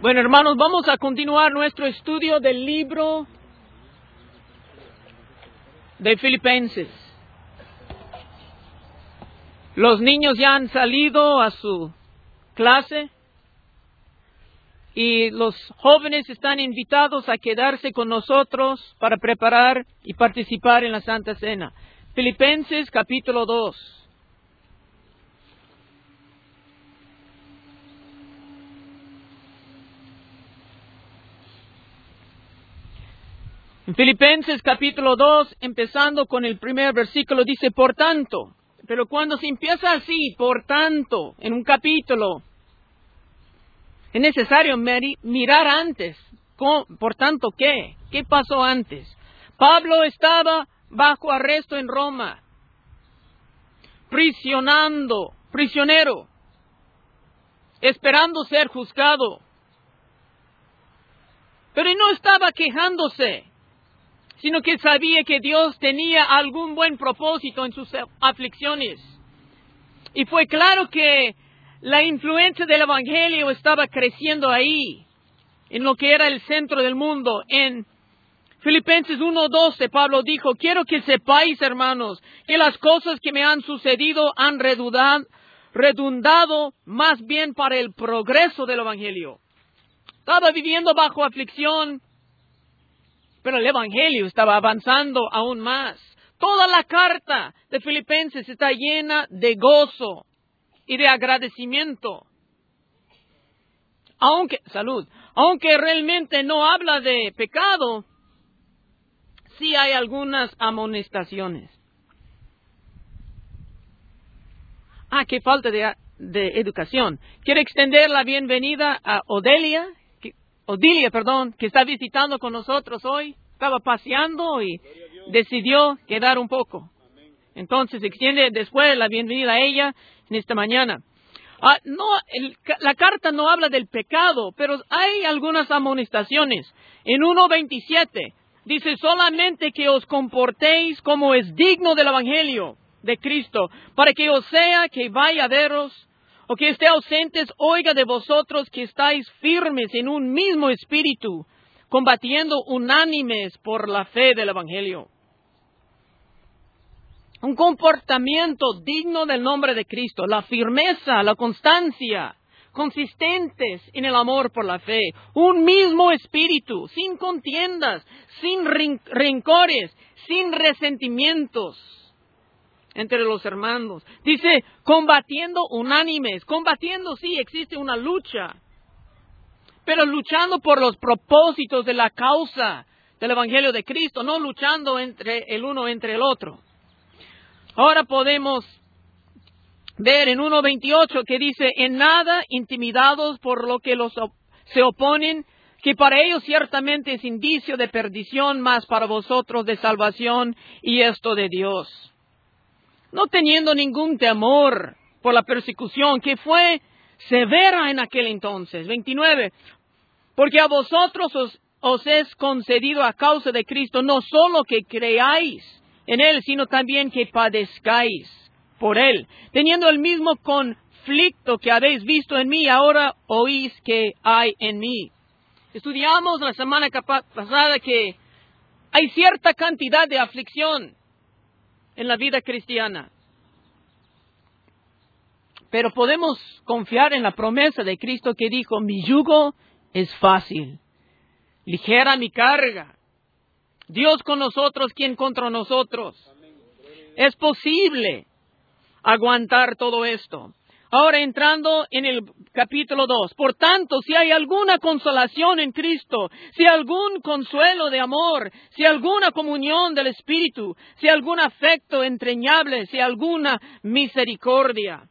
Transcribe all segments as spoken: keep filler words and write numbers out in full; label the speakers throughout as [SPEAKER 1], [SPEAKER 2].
[SPEAKER 1] Bueno, hermanos, vamos a continuar nuestro estudio del libro de Filipenses. Los niños ya han salido a su clase y los jóvenes están invitados a quedarse con nosotros para preparar y participar en la Santa Cena. Filipenses capítulo dos. En Filipenses capítulo dos, empezando con el primer versículo, dice, por tanto, pero cuando se empieza así, por tanto, en un capítulo, es necesario mirar antes, por tanto, ¿qué? ¿Qué pasó antes? Pablo estaba bajo arresto en Roma, prisionando, prisionero, esperando ser juzgado, pero no estaba quejándose, sino que sabía que Dios tenía algún buen propósito en sus aflicciones. Y fue claro que la influencia del Evangelio estaba creciendo ahí, en lo que era el centro del mundo. En Filipenses uno doce, Pablo dijo, quiero que sepáis, hermanos, que las cosas que me han sucedido han redundado, redundado más bien para el progreso del Evangelio. Estaba viviendo bajo aflicción, pero el Evangelio estaba avanzando aún más. Toda la carta de Filipenses está llena de gozo y de agradecimiento. Aunque, salud, aunque realmente no habla de pecado, sí hay algunas amonestaciones. Ah, qué falta de, de educación. Quiero extender la bienvenida a Odelia, que, Odilia, perdón, que está visitando con nosotros hoy. Estaba paseando y decidió quedar un poco. Entonces extiende después la bienvenida a ella en esta mañana. Ah, no, el, la carta no habla del pecado, pero hay algunas amonestaciones. En uno veintisiete dice solamente que os comportéis como es digno del Evangelio de Cristo, para que os sea que vaya a veros o que esté ausentes, oiga de vosotros que estáis firmes en un mismo espíritu, combatiendo unánimes por la fe del Evangelio. Un comportamiento digno del nombre de Cristo, la firmeza, la constancia, consistentes en el amor por la fe, un mismo espíritu, sin contiendas, sin rencores, sin resentimientos entre los hermanos. Dice, combatiendo unánimes, combatiendo, sí, existe una lucha, pero luchando por los propósitos de la causa del Evangelio de Cristo, no luchando entre el uno entre el otro. Ahora podemos ver en uno veintiocho que dice, en nada intimidados por lo que los op- se oponen, que para ellos ciertamente es indicio de perdición, mas para vosotros de salvación, y esto de Dios. No teniendo ningún temor por la persecución que fue severa en aquel entonces. veintinueve. Porque a vosotros os, os es concedido a causa de Cristo no solo que creáis en Él, sino también que padezcáis por Él, teniendo el mismo conflicto que habéis visto en mí, ahora oís que hay en mí. Estudiamos la semana pasada que hay cierta cantidad de aflicción en la vida cristiana. Pero podemos confiar en la promesa de Cristo que dijo, mi yugo es fácil, ligera mi carga. Dios con nosotros, ¿quién contra nosotros? Es posible aguantar todo esto. Ahora entrando en el capítulo dos. Por tanto, si hay alguna consolación en Cristo, si algún consuelo de amor, si alguna comunión del Espíritu, si algún afecto entrañable, si alguna misericordia.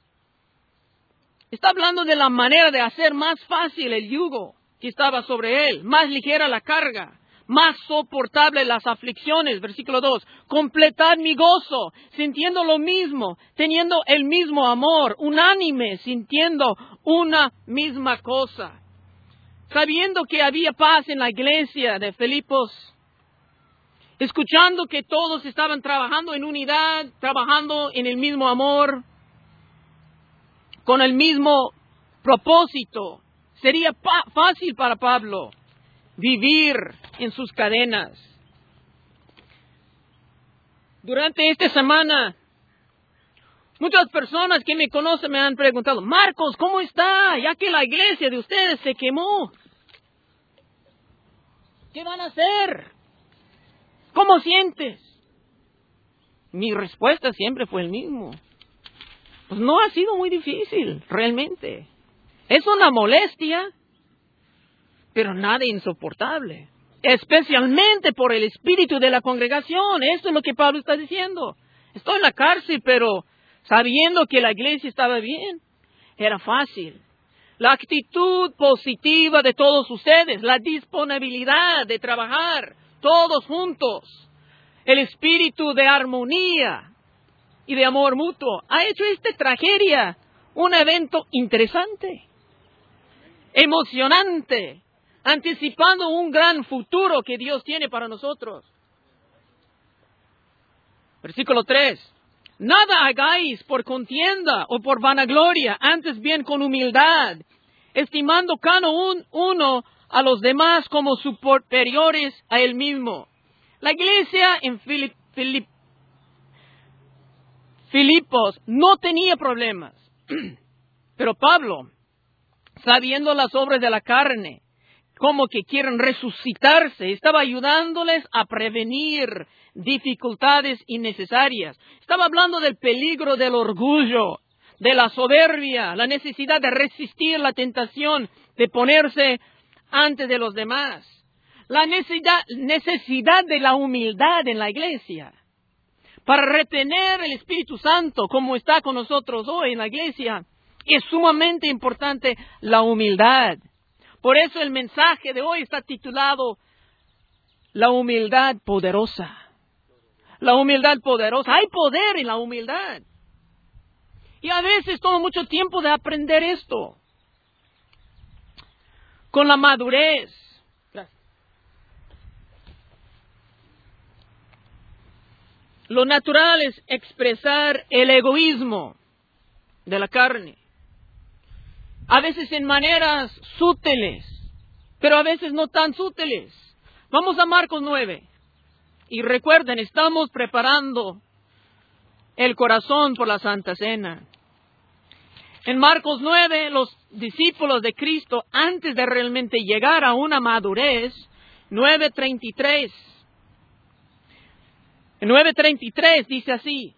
[SPEAKER 1] Está hablando de la manera de hacer más fácil el yugo que estaba sobre él, más ligera la carga, más soportable las aflicciones. Versículo dos, completad mi gozo, sintiendo lo mismo, teniendo el mismo amor, unánime, sintiendo una misma cosa. Sabiendo que había paz en la iglesia de Filipos, escuchando que todos estaban trabajando en unidad, trabajando en el mismo amor, con el mismo propósito, sería pa- fácil para Pablo vivir en sus cadenas. Durante esta semana, muchas personas que me conocen me han preguntado, Marcos, ¿cómo está? Ya que la iglesia de ustedes se quemó. ¿Qué van a hacer? ¿Cómo sientes? Mi respuesta siempre fue el mismo. Pues no ha sido muy difícil, realmente. Es una molestia, pero nada insoportable. Especialmente por el espíritu de la congregación. Esto es lo que Pablo está diciendo. Estoy en la cárcel, pero sabiendo que la iglesia estaba bien, era fácil. La actitud positiva de todos ustedes, la disponibilidad de trabajar todos juntos, el espíritu de armonía y de amor mutuo, ha hecho esta tragedia un evento interesante, emocionante, anticipando un gran futuro que Dios tiene para nosotros. Versículo tres. Nada hagáis por contienda o por vanagloria, antes bien con humildad, estimando cada un- uno a los demás como superiores a él mismo. La iglesia en Filip- Filip- Filipos no tenía problemas, pero Pablo, sabiendo las obras de la carne, como que quieren resucitarse, estaba ayudándoles a prevenir dificultades innecesarias. Estaba hablando del peligro del orgullo, de la soberbia, la necesidad de resistir la tentación de ponerse antes de los demás, la necesidad, necesidad de la humildad en la iglesia. Para retener el Espíritu Santo, como está con nosotros hoy en la iglesia, es sumamente importante la humildad. Por eso el mensaje de hoy está titulado La humildad poderosa. La humildad poderosa. Hay poder en la humildad. Y a veces toma mucho tiempo de aprender esto. Con la madurez. Lo natural es expresar el egoísmo de la carne. A veces en maneras sutiles, pero a veces no tan sutiles. Vamos a Marcos nueve. Y recuerden, estamos preparando el corazón por la Santa Cena. En Marcos nueve, los discípulos de Cristo, antes de realmente llegar a una madurez, nueve treinta y tres. En nueve treinta y tres dice así.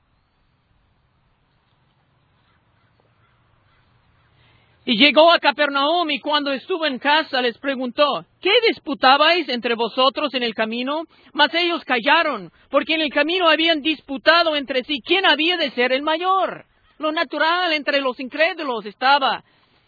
[SPEAKER 1] Y llegó a Capernaum, y cuando estuvo en casa les preguntó, ¿qué disputabais entre vosotros en el camino? Mas ellos callaron, porque en el camino habían disputado entre sí quién había de ser el mayor. Lo natural entre los incrédulos estaba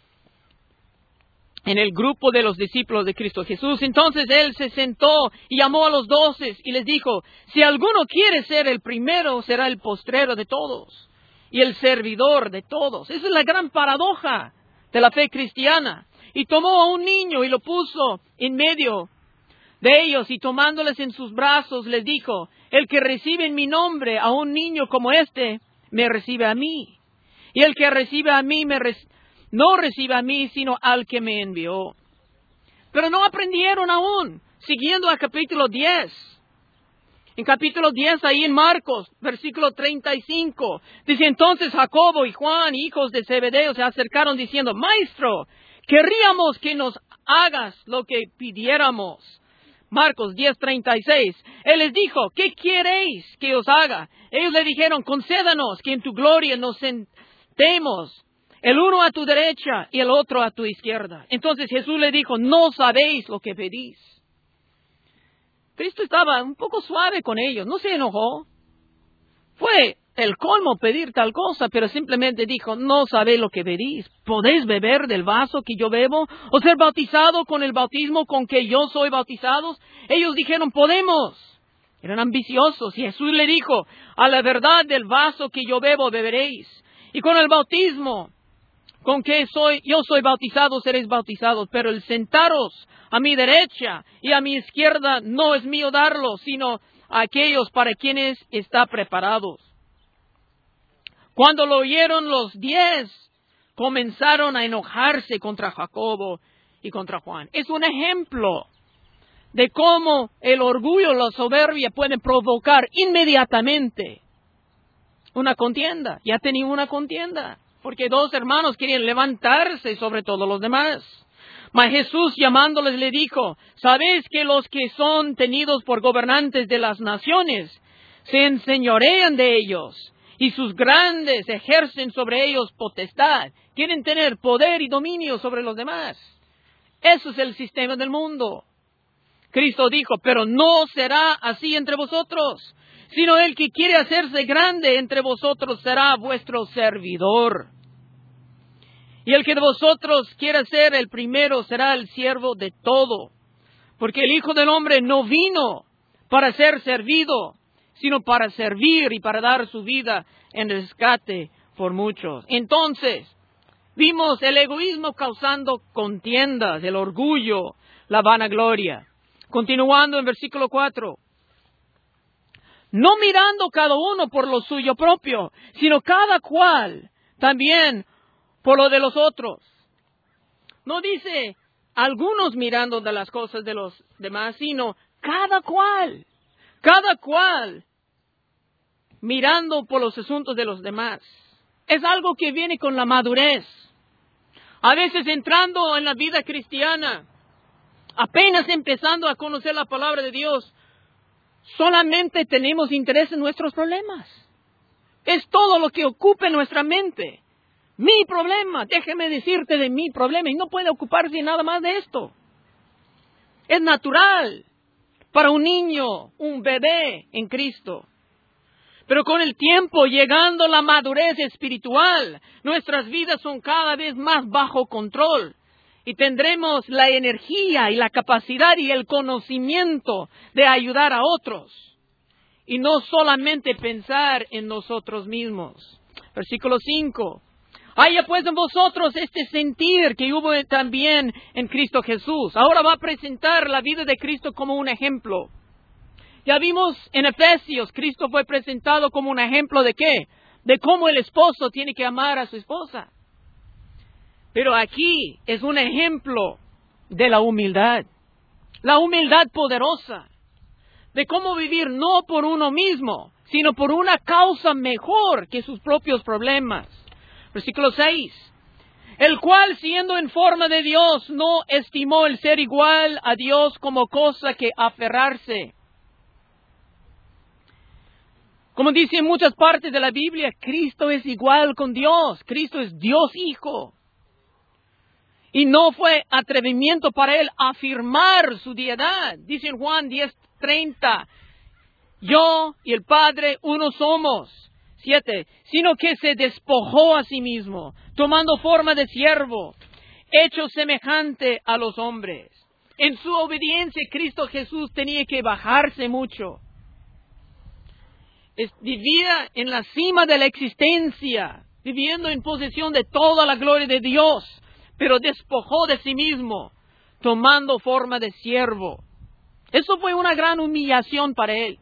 [SPEAKER 1] en el grupo de los discípulos de Cristo Jesús. Entonces él se sentó y llamó a los doce y les dijo, si alguno quiere ser el primero, será el postrero de todos y el servidor de todos. Esa es la gran paradoja de la fe cristiana. Y tomó a un niño y lo puso en medio de ellos, y tomándoles en sus brazos les dijo, el que recibe en mi nombre a un niño como este, me recibe a mí. Y el que recibe a mí, me re- no recibe a mí, sino al que me envió. Pero no aprendieron aún, siguiendo a capítulo diez. En capítulo diez, ahí en Marcos, versículo treinta y cinco, dice, entonces Jacobo y Juan, hijos de Zebedeo, se acercaron diciendo, Maestro, querríamos que nos hagas lo que pidiéramos. Marcos diez, treinta y seis, él les dijo, ¿qué queréis que os haga? Ellos le dijeron, concédanos que en tu gloria nos sentemos, el uno a tu derecha y el otro a tu izquierda. Entonces Jesús le dijo, no sabéis lo que pedís. Cristo estaba un poco suave con ellos, no se enojó. Fue el colmo pedir tal cosa, pero simplemente dijo, no sabéis lo que pedís. ¿Podéis beber del vaso que yo bebo? ¿O ser bautizado con el bautismo con que yo soy bautizado? Ellos dijeron, podemos. Eran ambiciosos. Y Jesús le dijo, a la verdad del vaso que yo bebo beberéis. Y con el bautismo con que soy, yo soy bautizado, seréis bautizados. Pero el sentaros a mi derecha y a mi izquierda no es mío darlo, sino a aquellos para quienes está preparados. Cuando lo oyeron los diez, comenzaron a enojarse contra Jacobo y contra Juan. Es un ejemplo de cómo el orgullo, la soberbia pueden provocar inmediatamente una contienda. Ya tenía una contienda, porque dos hermanos querían levantarse sobre todos los demás. Mas Jesús llamándoles le dijo, ¿sabéis que los que son tenidos por gobernantes de las naciones se enseñorean de ellos y sus grandes ejercen sobre ellos potestad? Quieren tener poder y dominio sobre los demás. Eso es el sistema del mundo. Cristo dijo, pero no será así entre vosotros, sino el que quiere hacerse grande entre vosotros será vuestro servidor. Y el que de vosotros quiera ser el primero será el siervo de todo. Porque el Hijo del Hombre no vino para ser servido, sino para servir y para dar su vida en rescate por muchos. Entonces, vimos el egoísmo causando contiendas, el orgullo, la vanagloria. Continuando en versículo cuatro. No mirando cada uno por lo suyo propio, sino cada cual también por lo de los otros. No dice algunos mirando de las cosas de los demás, sino cada cual, cada cual mirando por los asuntos de los demás. Es algo que viene con la madurez. A veces entrando en la vida cristiana, apenas empezando a conocer la palabra de Dios, solamente tenemos interés en nuestros problemas. Es todo lo que ocupa en nuestra mente. Mi problema, déjeme decirte de mi problema, y no puede ocuparse nada más de esto. Es natural para un niño, un bebé en Cristo. Pero con el tiempo, llegando la madurez espiritual, nuestras vidas son cada vez más bajo control. Y tendremos la energía y la capacidad y el conocimiento de ayudar a otros. Y no solamente pensar en nosotros mismos. Versículo cinco. Haya pues en vosotros este sentir que hubo también en Cristo Jesús. Ahora va a presentar la vida de Cristo como un ejemplo. Ya vimos en Efesios, Cristo fue presentado como un ejemplo de qué? De cómo el esposo tiene que amar a su esposa. Pero aquí es un ejemplo de la humildad. La humildad poderosa. De cómo vivir no por uno mismo, sino por una causa mejor que sus propios problemas. Versículo seis. El cual, siendo en forma de Dios, no estimó el ser igual a Dios como cosa que aferrarse. Como dice en muchas partes de la Biblia, Cristo es igual con Dios. Cristo es Dios Hijo. Y no fue atrevimiento para él afirmar su deidad. Dice en Juan diez treinta, yo y el Padre uno somos. Siete, sino que se despojó a sí mismo, tomando forma de siervo, hecho semejante a los hombres. En su obediencia, Cristo Jesús tenía que bajarse mucho. Es, vivía en la cima de la existencia, viviendo en posesión de toda la gloria de Dios, pero despojó de sí mismo, tomando forma de siervo. Eso fue una gran humillación para él.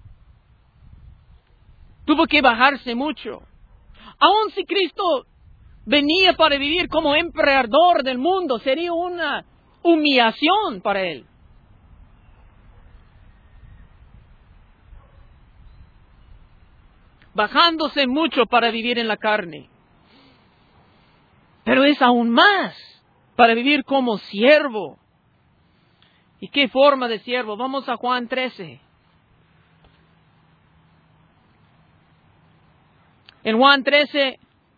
[SPEAKER 1] Tuvo que bajarse mucho. Aun si Cristo venía para vivir como emperador del mundo, sería una humillación para él. Bajándose mucho para vivir en la carne. Pero es aún más para vivir como siervo. ¿Y qué forma de siervo? Vamos a Juan trece. En Juan trece,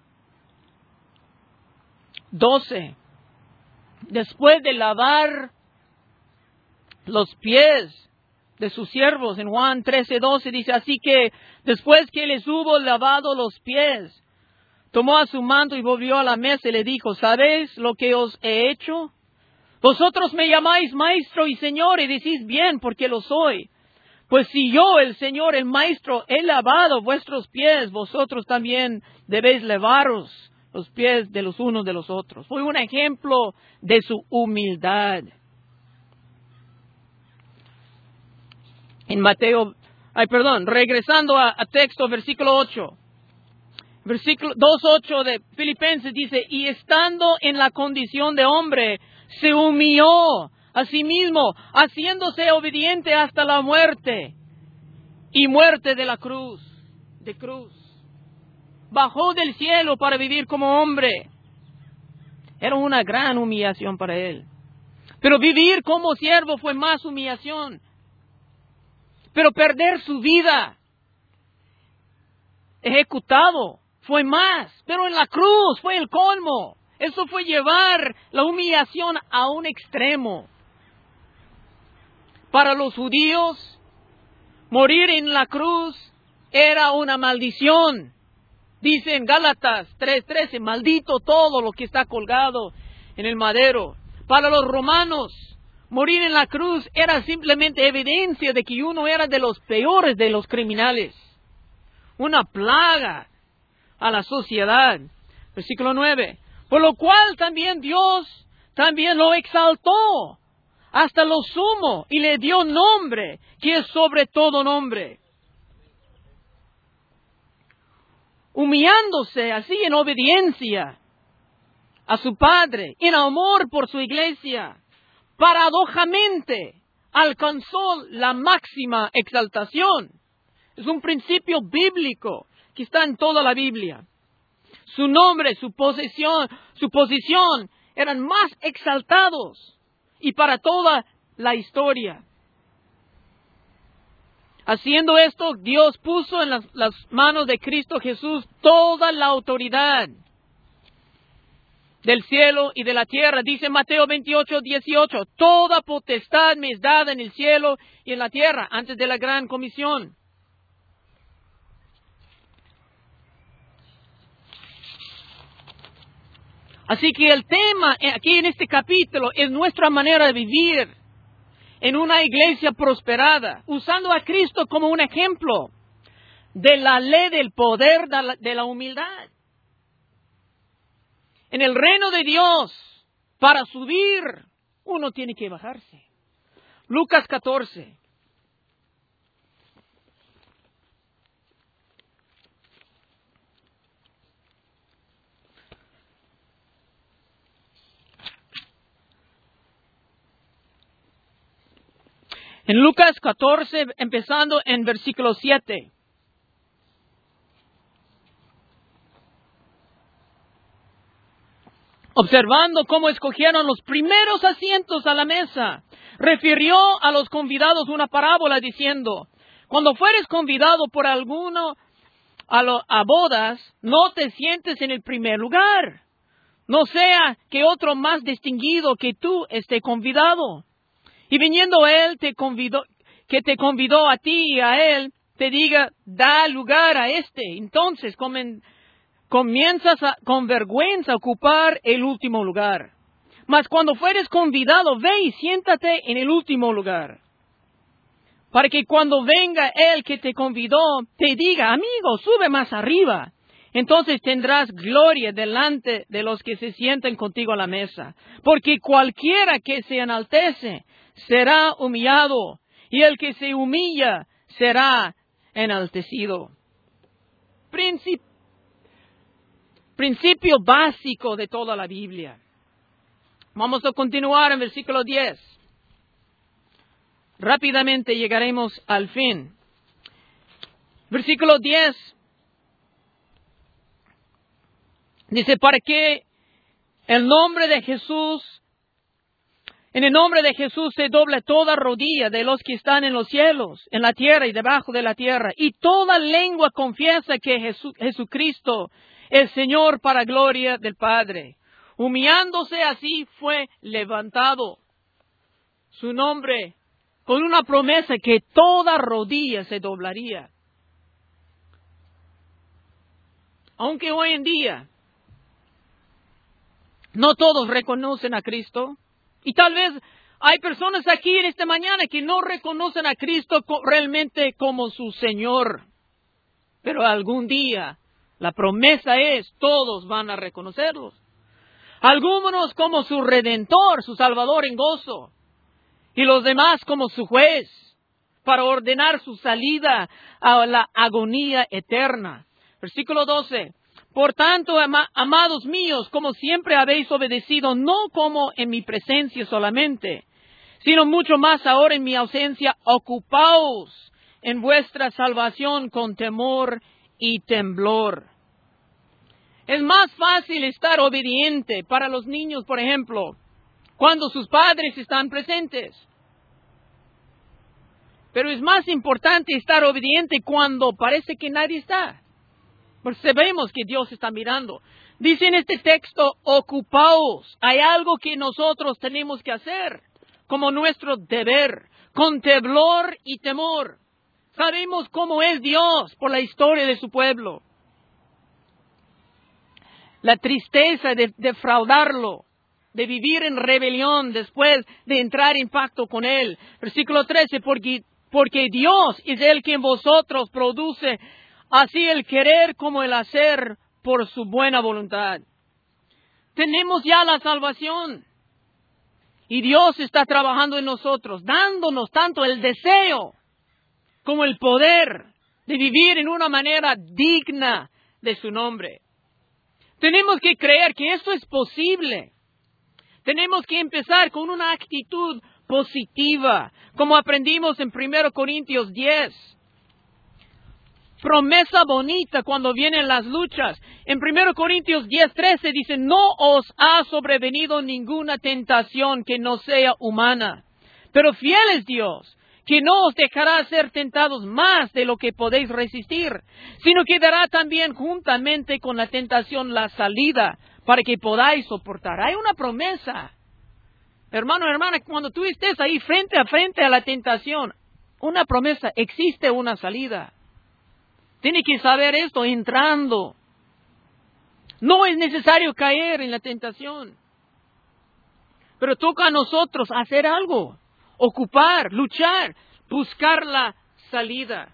[SPEAKER 1] doce, después de lavar los pies de sus siervos, en Juan trece, doce dice, así que después que les hubo lavado los pies, tomó a su manto y volvió a la mesa y le dijo, ¿sabéis lo que os he hecho? Vosotros me llamáis maestro y señor y decís bien porque lo soy. Pues si yo, el Señor, el Maestro, he lavado vuestros pies, vosotros también debéis lavaros los pies de los unos de los otros. Fue un ejemplo de su humildad. En Mateo, ay perdón, regresando a, a texto, versículo ocho. Versículo dos ocho de Filipenses dice, y estando en la condición de hombre, se humilló a sí mismo, haciéndose obediente hasta la muerte, y muerte de la cruz, de cruz. Bajó del cielo para vivir como hombre. Era una gran humillación para él. Pero vivir como siervo fue más humillación. Pero perder su vida ejecutado fue más. Pero en la cruz fue el colmo. Eso fue llevar la humillación a un extremo. Para los judíos, morir en la cruz era una maldición. Dice en Gálatas tres trece, maldito todo lo que está colgado en el madero. Para los romanos, morir en la cruz era simplemente evidencia de que uno era de los peores de los criminales. Una plaga a la sociedad. Versículo nueve. Por lo cual también Dios también lo exaltó hasta lo sumo y le dio nombre que es sobre todo nombre. Humillándose así en obediencia a su Padre, en amor por su iglesia, paradójicamente alcanzó la máxima exaltación. Es un principio bíblico que está en toda la Biblia. Su nombre, su posición, su posición eran más exaltados y para toda la historia. Haciendo esto, Dios puso en las, las manos de Cristo Jesús toda la autoridad del cielo y de la tierra. Dice Mateo veintiocho dieciocho, toda potestad me es dada en el cielo y en la tierra, antes de la gran comisión. Así que el tema aquí en este capítulo es nuestra manera de vivir en una iglesia prosperada, usando a Cristo como un ejemplo de la ley del poder de la, de la humildad. En el reino de Dios, para subir, uno tiene que bajarse. Lucas catorce. En Lucas catorce, empezando en versículo siete. Observando cómo escogieron los primeros asientos a la mesa, refirió a los convidados una parábola diciendo, cuando fueres convidado por alguno a, lo, a bodas, no te sientes en el primer lugar, no sea que otro más distinguido que tú esté convidado. Y viniendo él te convidó, que te convidó a ti y a él, te diga, da lugar a este. Entonces comen, comienzas a, con vergüenza a ocupar el último lugar. Mas cuando fueres convidado, ve y siéntate en el último lugar. Para que cuando venga él que te convidó, te diga, amigo, sube más arriba. Entonces tendrás gloria delante de los que se sienten contigo a la mesa. Porque cualquiera que se enaltece será humillado, y el que se humilla será enaltecido. Princip- principio básico de toda la Biblia. Vamos a continuar en versículo diez. Rápidamente llegaremos al fin. Versículo diez. Dice, para que el nombre de Jesús, en el nombre de Jesús se doble toda rodilla de los que están en los cielos, en la tierra y debajo de la tierra, y toda lengua confiesa que Jesús, Jesucristo es Señor para gloria del Padre. Humillándose así fue levantado su nombre con una promesa que toda rodilla se doblaría. Aunque hoy en día no todos reconocen a Cristo, y tal vez hay personas aquí en esta mañana que no reconocen a Cristo realmente como su Señor. Pero algún día la promesa es, todos van a reconocerlos. Algunos como su Redentor, su Salvador en gozo. Y los demás como su juez, para ordenar su salida a la agonía eterna. Versículo doce. Por tanto, ama- amados míos, como siempre habéis obedecido, no como en mi presencia solamente, sino mucho más ahora en mi ausencia, ocupaos en vuestra salvación con temor y temblor. Es más fácil estar obediente para los niños, por ejemplo, cuando sus padres están presentes. Pero es más importante estar obediente cuando parece que nadie está. Porque sabemos que Dios está mirando. Dice en este texto, ocupaos. Hay algo que nosotros tenemos que hacer como nuestro deber, con temblor y temor. Sabemos cómo es Dios por la historia de su pueblo. La tristeza de defraudarlo, de vivir en rebelión después de entrar en pacto con Él. Versículo trece, porque, porque Dios es el que en vosotros produce así el querer como el hacer por su buena voluntad. Tenemos ya la salvación. Y Dios está trabajando en nosotros, dándonos tanto el deseo como el poder de vivir en una manera digna de su nombre. Tenemos que creer que esto es posible. Tenemos que empezar con una actitud positiva, como aprendimos en primero Corintios diez. Promesa bonita cuando vienen las luchas. En primero Corintios diez, trece dice, no os ha sobrevenido ninguna tentación que no sea humana. Pero fiel es Dios, que no os dejará ser tentados más de lo que podéis resistir, sino que dará también juntamente con la tentación la salida para que podáis soportar. Hay una promesa. Hermano, hermana, cuando tú estés ahí frente a frente a la tentación, una promesa, existe una salida. Tiene que saber esto entrando. No es necesario caer en la tentación. Pero toca a nosotros hacer algo. Ocupar, luchar, buscar la salida.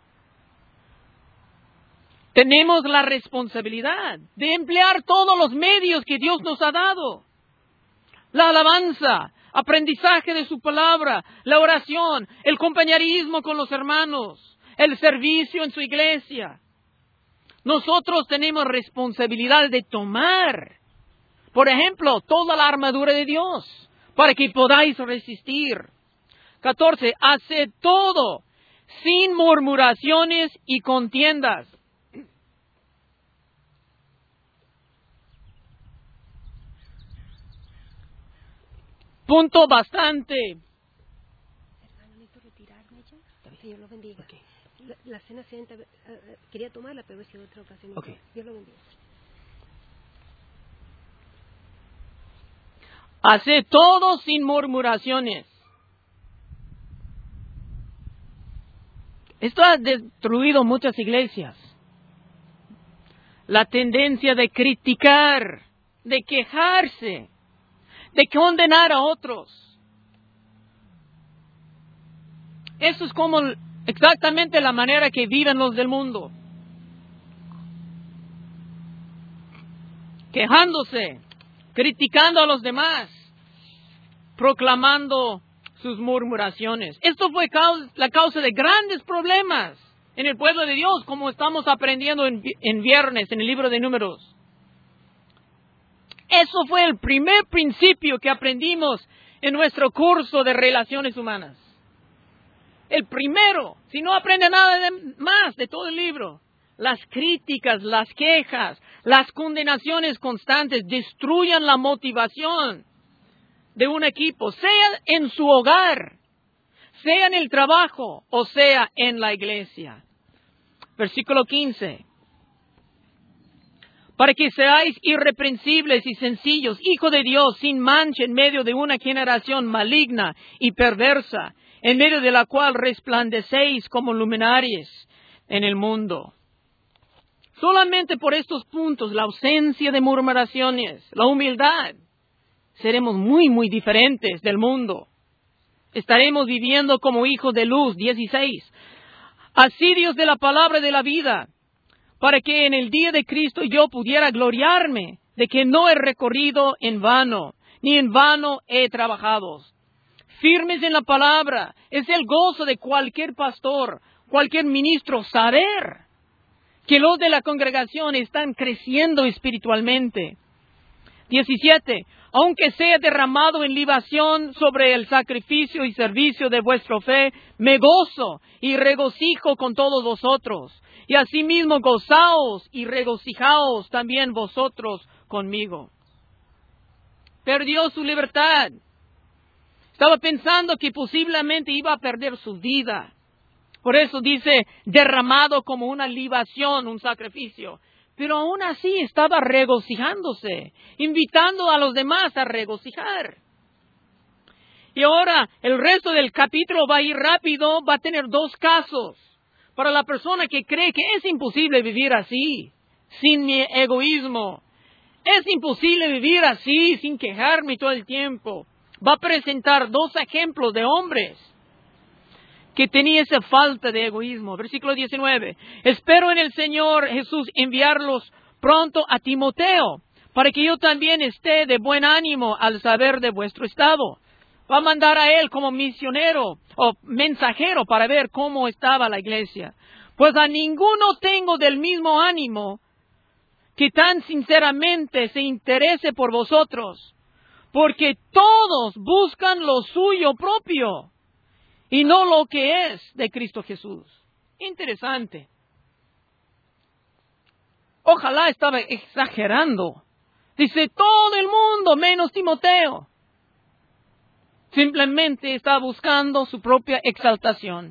[SPEAKER 1] Tenemos la responsabilidad de emplear todos los medios que Dios nos ha dado. La alabanza, aprendizaje de su palabra, la oración, el compañerismo con los hermanos, el servicio en su iglesia. Nosotros tenemos responsabilidad de tomar, por ejemplo, toda la armadura de Dios, para que podáis resistir. catorce. Haced todo sin murmuraciones y contiendas. Punto bastante.
[SPEAKER 2] Hermano, necesito retirarme ya. Señor lo bendiga. Okay. La, la cena senta, uh, quería tomarla, pero es en otra ocasión.
[SPEAKER 1] Okay.
[SPEAKER 2] Dios lo bendiga.
[SPEAKER 1] Haced todo sin murmuraciones. Esto ha destruido muchas iglesias. La tendencia de criticar, de quejarse, de condenar a otros. Eso es como exactamente la manera que viven los del mundo. Quejándose, criticando a los demás, proclamando sus murmuraciones. Esto fue causa, la causa de grandes problemas en el pueblo de Dios, como estamos aprendiendo en, en viernes en el libro de Números. Eso fue el primer principio que aprendimos en nuestro curso de relaciones humanas. El primero, si no aprende nada de, más de todo el libro, las críticas, las quejas, las condenaciones constantes destruyan la motivación de un equipo, sea en su hogar, sea en el trabajo o sea en la iglesia. Versículo quince. Para que seáis irreprensibles y sencillos, hijo de Dios, sin mancha en medio de una generación maligna y perversa, en medio de la cual resplandecéis como luminarias en el mundo. Solamente por estos puntos, la ausencia de murmuraciones, la humildad, seremos muy, muy diferentes del mundo. Estaremos viviendo como hijos de luz. dieciséis. Asirios de la palabra de la vida, para que en el día de Cristo yo pudiera gloriarme de que no he recorrido en vano, ni en vano he trabajado. Firmes en la palabra, es el gozo de cualquier pastor, cualquier ministro, saber que los de la congregación están creciendo espiritualmente. diecisiete. Aunque sea derramado en libación sobre el sacrificio y servicio de vuestra fe, me gozo y regocijo con todos vosotros. Y asimismo gozaos y regocijaos también vosotros conmigo. Perdió su libertad. Estaba pensando que posiblemente iba a perder su vida. Por eso dice derramado como una libación, un sacrificio. Pero aún así estaba regocijándose, invitando a los demás a regocijar. Y ahora el resto del capítulo va a ir rápido, va a tener dos casos. Para la persona que cree que es imposible vivir así, sin mi egoísmo. Es imposible vivir así, sin quejarme todo el tiempo. Va a presentar dos ejemplos de hombres que tenía esa falta de egoísmo. Versículo diecinueve. Espero en el Señor Jesús enviarlos pronto a Timoteo, para que yo también esté de buen ánimo al saber de vuestro estado. Va a mandar a él como misionero o mensajero para ver cómo estaba la iglesia. Pues a ninguno tengo del mismo ánimo que tan sinceramente se interese por vosotros, porque todos buscan lo suyo propio y no lo que es de Cristo Jesús. Interesante. Ojalá estaba exagerando. Dice todo el mundo menos Timoteo. Simplemente está buscando su propia exaltación.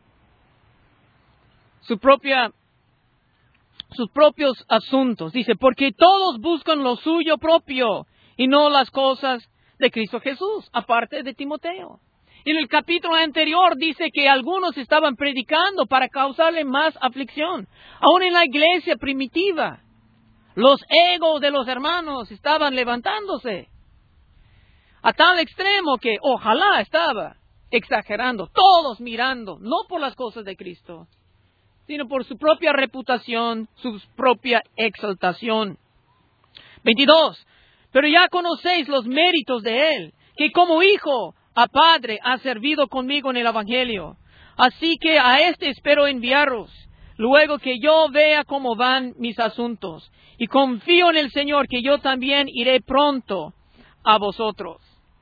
[SPEAKER 1] Su propia, sus propios asuntos. Dice, porque todos buscan lo suyo propio y no las cosas de Cristo Jesús, aparte de Timoteo. En el capítulo anterior dice que algunos estaban predicando para causarle más aflicción. Aún en la iglesia primitiva, los egos de los hermanos estaban levantándose. A tal extremo que ojalá estaba exagerando, todos mirando, no por las cosas de Cristo, sino por su propia reputación, su propia exaltación. veintidós. Pero ya conocéis los méritos de él, que como hijo a padre ha servido conmigo en el evangelio. Así que a este espero enviaros, luego que yo vea cómo van mis asuntos. Y confío en el Señor que yo también iré pronto a vosotros.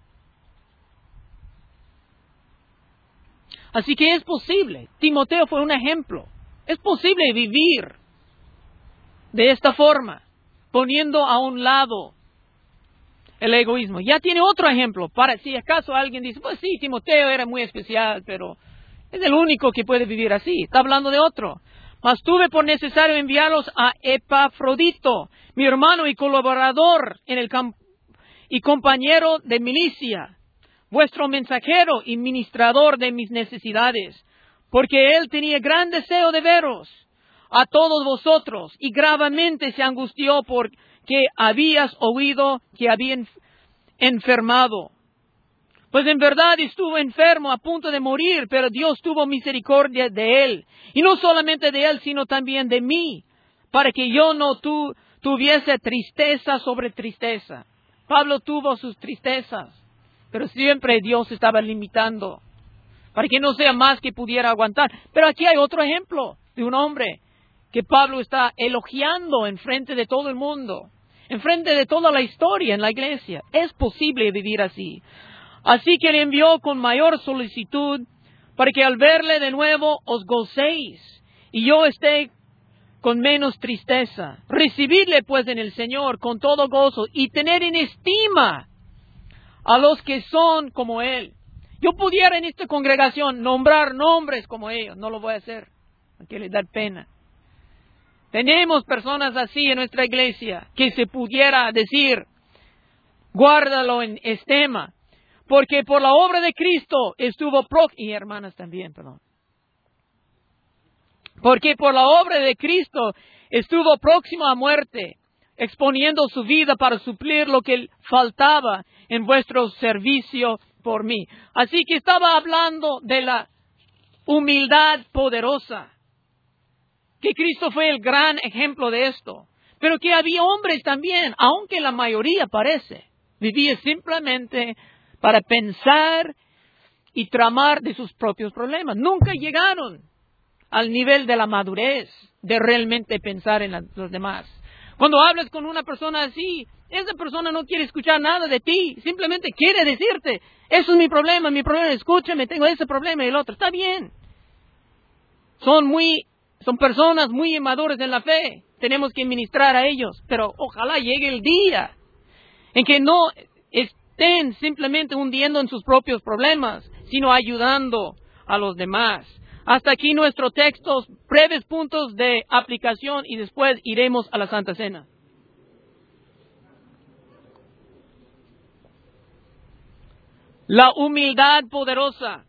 [SPEAKER 1] Así que es posible. Timoteo fue un ejemplo. Es posible vivir de esta forma, poniendo a un lado el egoísmo. Ya tiene otro ejemplo. Para si acaso alguien dice, pues sí, Timoteo era muy especial, pero es el único que puede vivir así. Está hablando de otro. Mas tuve por necesario enviarlos a Epafrodito, mi hermano y colaborador en el campo y compañero de milicia, vuestro mensajero y ministrador de mis necesidades, porque él tenía gran deseo de veros a todos vosotros, y gravemente se angustió porque habías oído que había enfermado. Pues en verdad estuvo enfermo a punto de morir, pero Dios tuvo misericordia de él, y no solamente de él, sino también de mí, para que yo no tu, tuviese tristeza sobre tristeza. Pablo tuvo sus tristezas, pero siempre Dios estaba limitando, para que no sea más que pudiera aguantar. Pero aquí hay otro ejemplo de un hombre que Pablo está elogiando en frente de todo el mundo, en frente de toda la historia en la iglesia. Es posible vivir así. Así que le envió con mayor solicitud, para que al verle de nuevo os gocéis, y yo esté con menos tristeza. Recibidle pues en el Señor con todo gozo, y tener en estima a los que son como Él. Yo pudiera en esta congregación nombrar nombres como ellos, no lo voy a hacer, porque les da pena. Tenemos personas así en nuestra iglesia, que se pudiera decir, guárdalo en estima, porque por la obra de Cristo estuvo próximo, y hermanas también, perdón. Porque por la obra de Cristo estuvo próximo a muerte, exponiendo su vida para suplir lo que faltaba en vuestro servicio por mí. Así que estaba hablando de la humildad poderosa, que Cristo fue el gran ejemplo de esto, pero que había hombres también, aunque la mayoría parece, vivía simplemente para pensar y tramar de sus propios problemas. Nunca llegaron al nivel de la madurez de realmente pensar en la, los demás. Cuando hablas con una persona así, esa persona no quiere escuchar nada de ti, simplemente quiere decirte, eso es mi problema, mi problema, escúchame, tengo ese problema y el otro. Está bien. Son muy, son personas muy inmaduras en la fe. Tenemos que ministrar a ellos, pero ojalá llegue el día en que no estén simplemente hundiendo en sus propios problemas, sino ayudando a los demás. Hasta aquí nuestros textos, breves puntos de aplicación y después iremos a la Santa Cena. La humildad poderosa.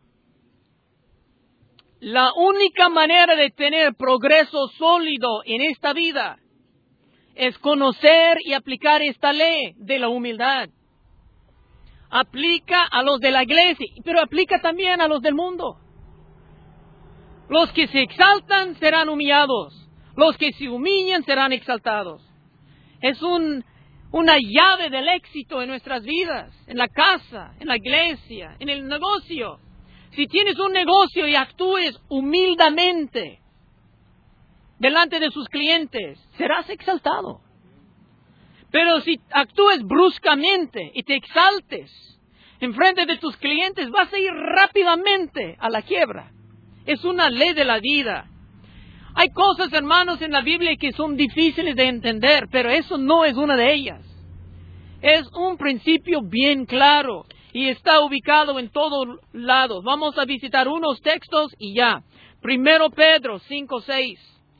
[SPEAKER 1] La única manera de tener progreso sólido en esta vida es conocer y aplicar esta ley de la humildad. Aplica a los de la iglesia, pero aplica también a los del mundo. Los que se exaltan serán humillados. Los que se humillan serán exaltados. Es un, una llave del éxito en nuestras vidas, en la casa, en la iglesia, en el negocio. Si tienes un negocio y actúes humildemente delante de sus clientes, serás exaltado. Pero si actúes bruscamente y te exaltes en frente de tus clientes, vas a ir rápidamente a la quiebra. Es una ley de la vida. Hay cosas, hermanos, en la Biblia que son difíciles de entender, pero eso no es una de ellas. Es un principio bien claro y está ubicado en todos lados. Vamos a visitar unos textos y ya. Primero Pedro cinco seis.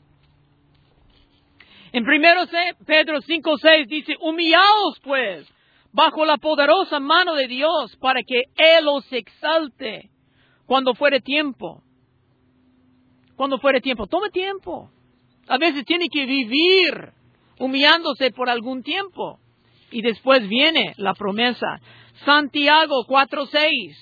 [SPEAKER 1] En Primero Pedro cinco seis dice, humillaos pues bajo la poderosa mano de Dios para que Él os exalte cuando fuere tiempo. Cuando fuere tiempo. Tome tiempo. A veces tiene que vivir humillándose por algún tiempo. Y después viene la promesa. Santiago cuatro seis.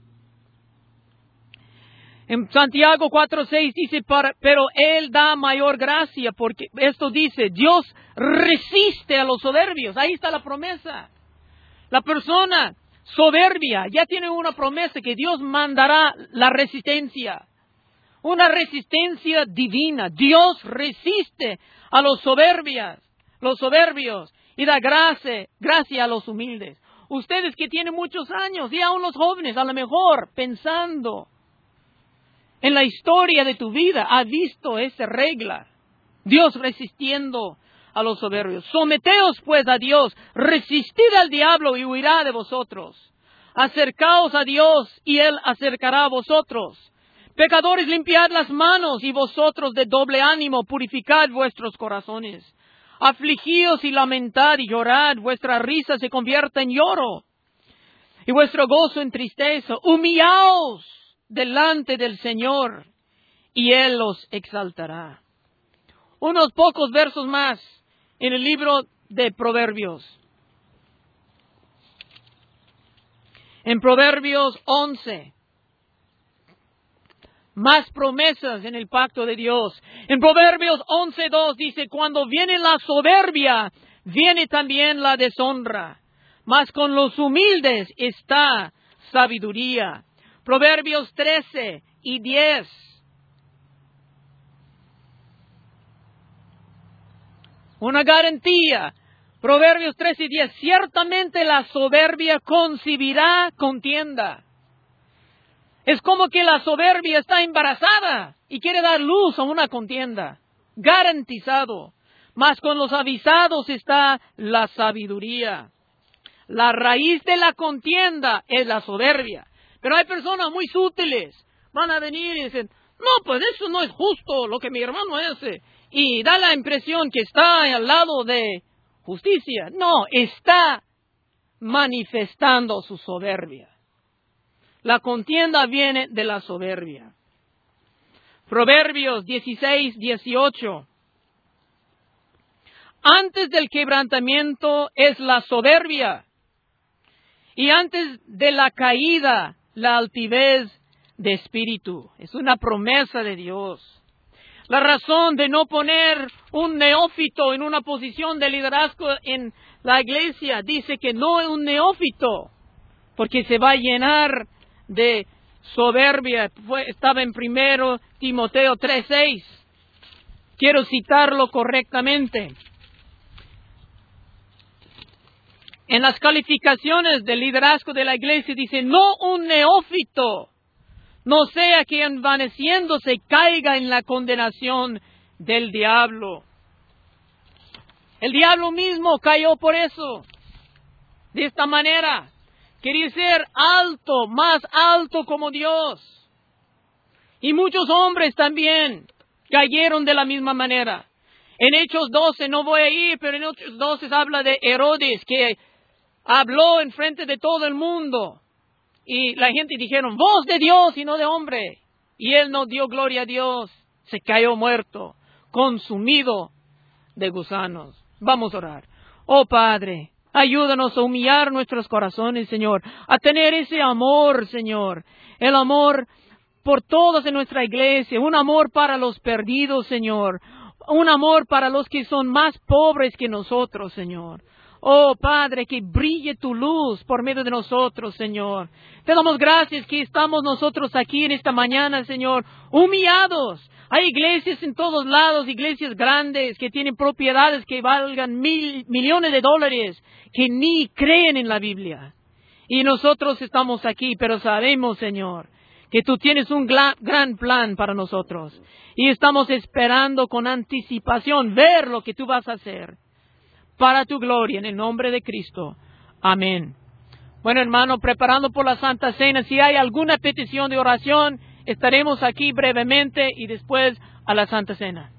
[SPEAKER 1] En Santiago cuatro seis dice, para, pero Él da mayor gracia, porque esto dice, Dios resiste a los soberbios. Ahí está la promesa. La persona soberbia ya tiene una promesa que Dios mandará la resistencia. Una resistencia divina. Dios resiste a los soberbias, los soberbios, y da gracia, gracia a los humildes. Ustedes que tienen muchos años, y aún los jóvenes, a lo mejor pensando en la historia de tu vida, ha visto esa regla. Dios resistiendo a los soberbios. Someteos pues a Dios, resistid al diablo y huirá de vosotros. Acercaos a Dios y Él acercará a vosotros. Pecadores, limpiad las manos, y vosotros de doble ánimo purificad vuestros corazones. Afligíos y lamentad y llorad, vuestra risa se convierta en lloro, y vuestro gozo en tristeza. Humillaos delante del Señor, y Él os exaltará. Unos pocos versos más en el libro de Proverbios. En Proverbios once. Más promesas en el pacto de Dios. En Proverbios once dos dice, cuando viene la soberbia, viene también la deshonra, mas con los humildes está sabiduría. Proverbios trece y diez. Una garantía. Proverbios trece y diez. Ciertamente la soberbia concebirá contienda. Es como que la soberbia está embarazada y quiere dar luz a una contienda. Garantizado. Mas con los avisados está la sabiduría. La raíz de la contienda es la soberbia. Pero hay personas muy sutiles. Van a venir y dicen, no, pues eso no es justo lo que mi hermano hace. Y da la impresión que está al lado de justicia. No, está manifestando su soberbia. La contienda viene de la soberbia. Proverbios dieciséis dieciocho. Antes del quebrantamiento es la soberbia, y antes de la caída la altivez de espíritu. Es una promesa de Dios. La razón de no poner un neófito en una posición de liderazgo en la iglesia, dice que no es un neófito, porque se va a llenar de soberbia. Fue, estaba en primero Timoteo tres seis. quiero citarlo correctamente. En las calificaciones del liderazgo de la iglesia dice, no un neófito, no sea que envaneciéndose caiga en la condenación del diablo. El diablo mismo cayó por eso. De esta manera, quería ser alto, más alto como Dios. Y muchos hombres también cayeron de la misma manera. En Hechos doce, no voy a ir, pero en Hechos doce habla de Herodes, que habló en frente de todo el mundo. Y la gente dijeron, voz de Dios y no de hombre. Y él no dio gloria a Dios. Se cayó muerto, consumido de gusanos. Vamos a orar. Oh Padre, ayúdanos a humillar nuestros corazones, Señor, a tener ese amor, Señor, el amor por todos en nuestra iglesia, un amor para los perdidos, Señor, un amor para los que son más pobres que nosotros, Señor. Oh Padre, que brille tu luz por medio de nosotros, Señor. Te damos gracias que estamos nosotros aquí en esta mañana, Señor, humillados. Hay iglesias en todos lados, iglesias grandes que tienen propiedades que valgan mil, millones de dólares, que ni creen en la Biblia. Y nosotros estamos aquí, pero sabemos, Señor, que tú tienes un gran, gran plan para nosotros. Y estamos esperando con anticipación ver lo que tú vas a hacer. Para tu gloria, en el nombre de Cristo. Amén. Bueno, hermano, preparando por la Santa Cena, si hay alguna petición de oración, estaremos aquí brevemente y después a la Santa Cena.